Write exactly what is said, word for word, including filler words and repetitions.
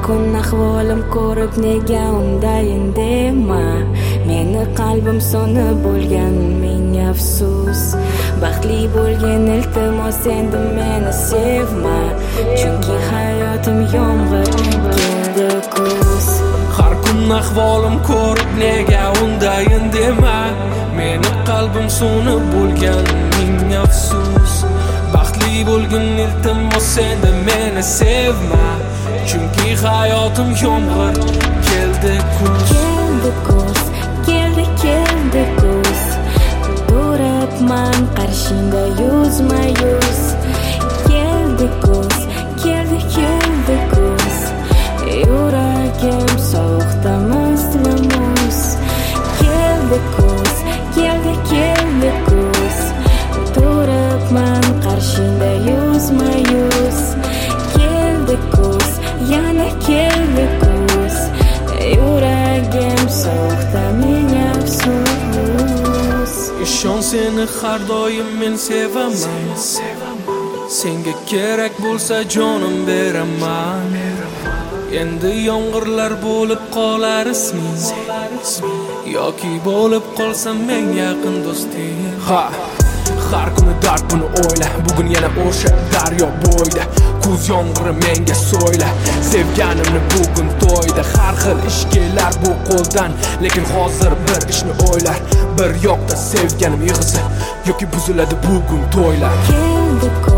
kun ahvolim ko'rib nega undayin dema. Meni qalbim so'nib bo'lgan, ming afsus. Baxtli bo'lgan iltimos endi meni sevma, chunki hayotim yomg'ir keldi kuz. Har kun ahvolim ko'rib nega undayin dema. Meni qalbim so'nib bo'lgan, ming afsus. Baxtli bo'lgan iltimos endi meni sevma, chunki hayotim yomg'ir keldi kuz. Keldi kuz, keldi keldi kuz. Turibman qarshingda yuzma yuz. Keldi kuz, keldi keldi kuz. Yuragim sovuqda muz. Keldi kuz, keldi keldi kuz. Turibman qarshingda yuzma yuz. Keldi kuz, yana keldi kuz. Yuragim sovuqda ming afsus. Ishon, seni har doim men sevaman. Senga kerak bo'lsa jonim beraman. Endi yomg'irlar bo'lib qolar isming, yoki bo'lib qolsam men yaqin do'sting. Ha, har kuni dard buni o'yla, bugun yana o'sha daryo bo'yda. Kuz yomg'iri menga so'yla, sevganimni bugun to'yda. Har xil ish kelar bu qo'ldan, lekin hozir bir ishni o'ylar. Bir yoqda sevganim yig'isi, yoki buziladi bugun to'ylar. Keldi